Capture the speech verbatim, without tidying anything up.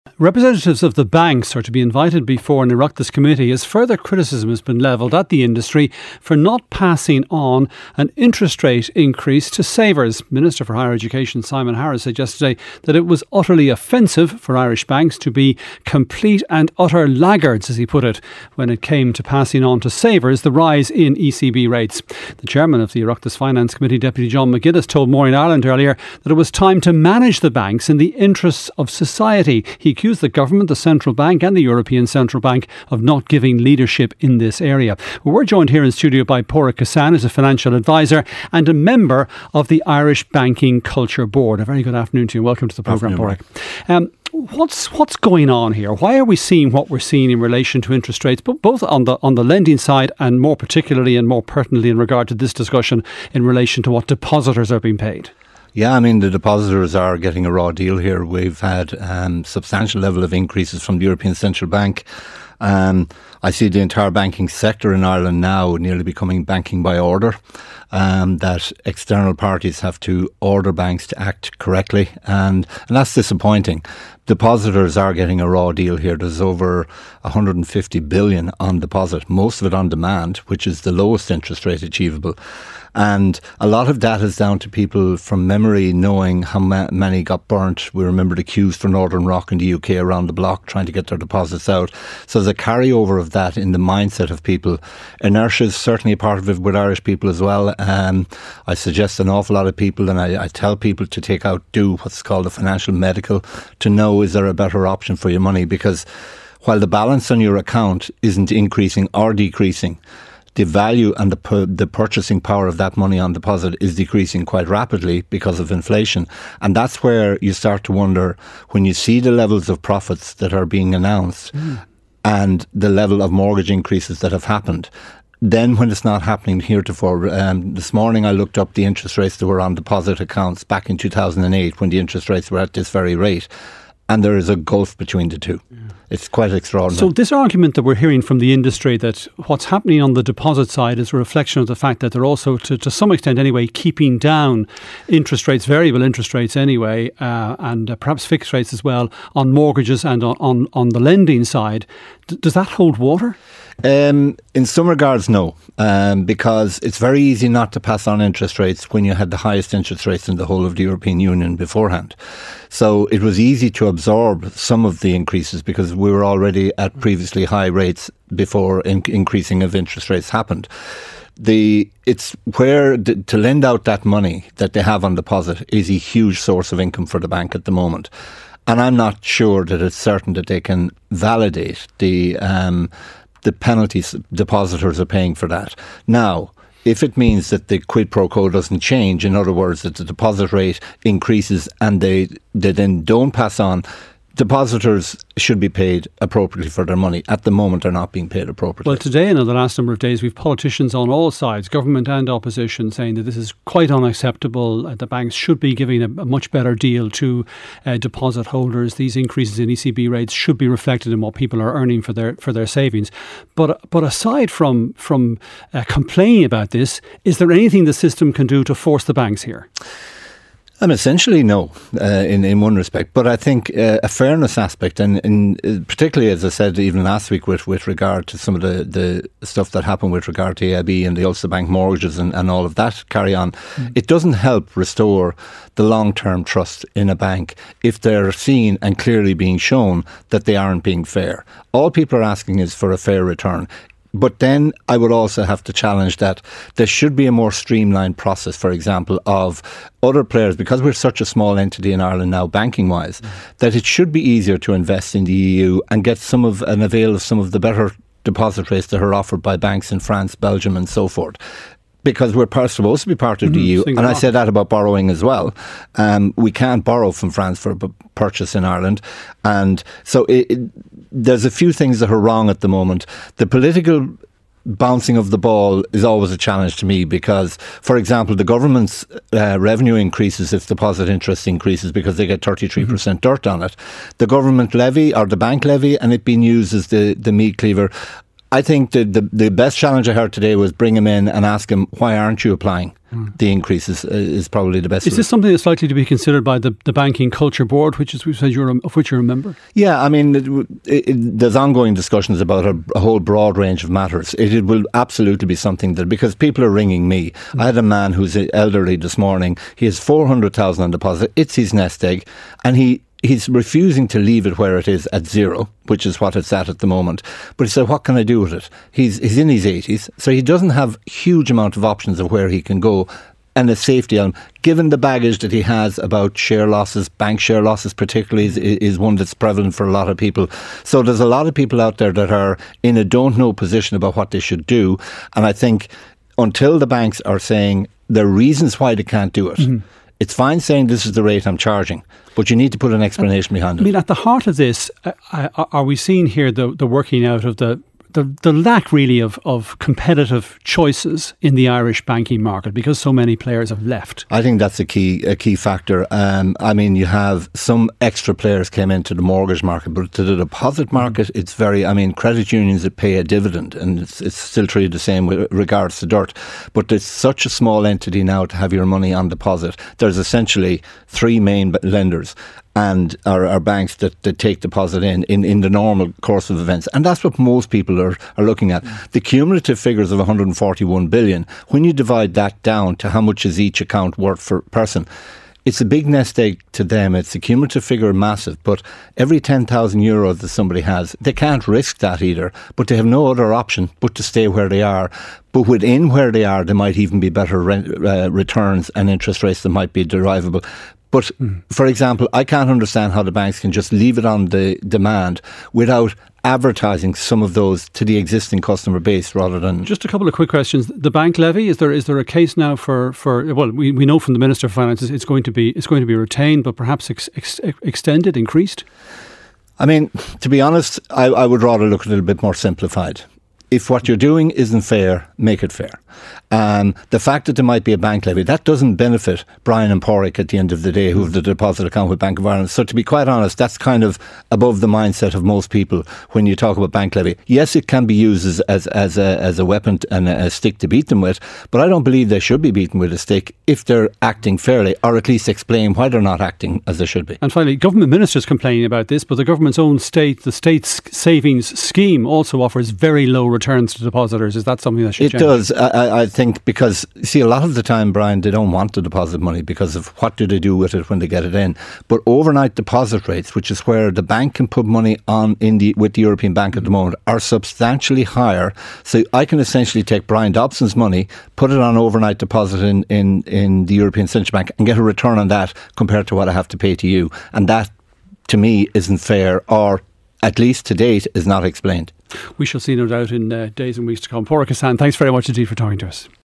Representatives of the banks are to be invited before an Oireachtas committee as further criticism has been levelled at the industry for not passing on an interest rate increase to savers. Minister for Higher Education Simon Harris said yesterday that it was utterly offensive for Irish banks to be complete and utter laggards, as he put it, when it came to passing on to savers the rise in E C B rates. The chairman of the Oireachtas Finance Committee, Deputy John McGuinness, told Maureen Ireland earlier that it was time to manage the banks in the interests of society. He accused the government, the central bank and the European Central Bank of not giving leadership in this area. We're joined here in studio by Pádraig Cassan, who's a financial advisor and a member of the Irish Banking Culture Board. A very good afternoon to you. Welcome to the programme, Pádraig. Um, what's what's going on here? Why are we seeing what we're seeing in relation to interest rates, but both on the on the lending side and more particularly and more pertinently in regard to this discussion in relation to what depositors are being paid? Yeah, I mean, the depositors are getting a raw deal here. We've had um, substantial level of increases from the European Central Bank. Um, I see the entire banking sector in Ireland now nearly becoming banking by order, um, that external parties have to order banks to act correctly, and, and that's disappointing. Depositors are getting a raw deal here. There's over one hundred fifty billion on deposit, most of it on demand, which is the lowest interest rate achievable. And a lot of that is down to people from memory knowing how ma- many got burnt. We remember the queues for Northern Rock in the U K around the block trying to get their deposits out. So there's a carryover of that in the mindset of people. Inertia is certainly a part of it with Irish people as well. Um, I suggest an awful lot of people, and I, I tell people to take out, do what's called a financial medical, to know is there a better option for your money, because while the balance on your account isn't increasing or decreasing, the value and the pu- the purchasing power of that money on deposit is decreasing quite rapidly because of inflation. And that's where you start to wonder, when you see the levels of profits that are being announced mm. and the level of mortgage increases that have happened, then when it's not happening heretofore. Um, this morning I looked up the interest rates that were on deposit accounts back in two thousand eight when the interest rates were at this very rate. And there is a gulf between the two. Yeah. It's quite extraordinary. So this argument that we're hearing from the industry that what's happening on the deposit side is a reflection of the fact that they're also, to, to some extent anyway, keeping down interest rates, variable interest rates anyway, uh, and uh, perhaps fixed rates as well on mortgages and on, on, on the lending side. D- does that hold water? Um, in some regards, no, um, because it's very easy not to pass on interest rates when you had the highest interest rates in the whole of the European Union beforehand. So it was easy to absorb some of the increases because we were already at previously high rates before in- increasing of interest rates happened. The it's where the, to lend out that money that they have on deposit is a huge source of income for the bank at the moment. And I'm not sure that it's certain that they can validate the um, the penalties depositors are paying for that. Now, if it means that the quid pro quo doesn't change, in other words, that the deposit rate increases and they, they then don't pass on, depositors should be paid appropriately for their money. At the moment, they're not being paid appropriately. Well, today and in the last number of days, we've politicians on all sides, government and opposition, saying that this is quite unacceptable. Uh, the banks should be giving a, a much better deal to uh, deposit holders. These increases in E C B rates should be reflected in what people are earning for their for their savings. But but aside from from uh, complaining about this, is there anything the system can do to force the banks here? Um, essentially, no, uh, in, in one respect. But I think uh, a fairness aspect, and, and uh, particularly, as I said, even last week with, with regard to some of the, the stuff that happened with regard to A I B and the Ulster Bank mortgages and, and all of that carry on, mm. it doesn't help restore the long-term trust in a bank if they're seen and clearly being shown that they aren't being fair. All people are asking is for a fair return. But then I would also have to challenge that there should be a more streamlined process, for example, of other players, because we're such a small entity in Ireland now, banking-wise, mm. that it should be easier to invest in the E U and get some of and avail of some of the better deposit rates that are offered by banks in France, Belgium and so forth. Because we're supposed to be part of mm-hmm, the E U, and I say that about borrowing as well. Um, we can't borrow from France for a b- purchase in Ireland. And so it, it, there's a few things that are wrong at the moment. The political bouncing of the ball is always a challenge to me because, for example, the government's uh, revenue increases if deposit interest increases because they get thirty-three percent mm-hmm. dirt on it. The government levy or the bank levy and it being used as the, the meat cleaver, I think the, the, the best challenge I heard today was bring him in and ask him, why aren't you applying mm. the increases, uh, is probably the best. Is this something that's likely to be considered by the, the Banking Culture Board, which is, which you're, of which you're a member? Yeah, I mean, it, it, there's ongoing discussions about a, a whole broad range of matters. It, it will absolutely be something that, because people are ringing me. Mm. I had a man who's elderly this morning. He has four hundred thousand on deposit. It's his nest egg. And he He's refusing to leave it where it is at zero, which is what it's at at the moment. But he said, what can I do with it? He's, he's in his eighties, so he doesn't have huge amount of options of where he can go. And a safety element, given the baggage that he has about share losses, bank share losses particularly, is, is one that's prevalent for a lot of people. So there's a lot of people out there that are in a don't know position about what they should do. And I think until the banks are saying there are reasons why they can't do it, mm-hmm. it's fine saying this is the rate I'm charging, but you need to put an explanation behind it. I mean, at the heart of this, uh, are we seeing here the, the working out of the, the, the lack really of, of competitive choices in the Irish banking market because so many players have left? I think that's a key a key factor. Um, I mean, you have some extra players came into the mortgage market, but to the deposit market, mm. it's very, I mean, credit unions that pay a dividend, and it's, it's still treated the same with regards to dirt. But it's such a small entity now to have your money on deposit. There's essentially three main lenders and our, our banks that, that take deposit in, in in the normal course of events. And that's what most people are, are looking at. Mm. The cumulative figures of one hundred forty-one billion, when you divide that down to how much is each account worth per person, it's a big nest egg to them. It's a cumulative figure, massive, but every ten thousand euros that somebody has, they can't risk that either, but they have no other option but to stay where they are. But within where they are, there might even be better rent, uh, returns and interest rates that might be derivable. But, mm. for example, I can't understand how the banks can just leave it on the demand without advertising some of those to the existing customer base rather than... Just a couple of quick questions. The bank levy, is there is there a case now for... for well, we, we know from the Minister of Finance it's going to be it's going to be retained, but perhaps ex, ex, extended, increased? I mean, to be honest, I, I would rather look a little bit more simplified. If what you're doing isn't fair, make it fair. Um, the fact that there might be a bank levy, that doesn't benefit Brian and Porrick at the end of the day, who have the deposit account with Bank of Ireland. So to be quite honest, that's kind of above the mindset of most people when you talk about bank levy. Yes, it can be used as, as, as, a, as a weapon and a, a stick to beat them with, but I don't believe they should be beaten with a stick if they're acting fairly, or at least explain why they're not acting as they should be. And finally, government ministers complaining about this, but the government's own state, the state's savings scheme also offers very low returns to depositors. Is that something that should it change? It does. I, I think because, see, a lot of the time, Brian, they don't want the deposit money because of what do they do with it when they get it in. But overnight deposit rates, which is where the bank can put money on in the with the European Bank at the moment, are substantially higher. So I can essentially take Brian Dobson's money, put it on overnight deposit in, in, in the European Central Bank and get a return on that compared to what I have to pay to you. And that, to me, isn't fair, or at least to date, is not explained. We shall see, no doubt, in uh, days and weeks to come. Porrick Hassan, thanks very much indeed for talking to us.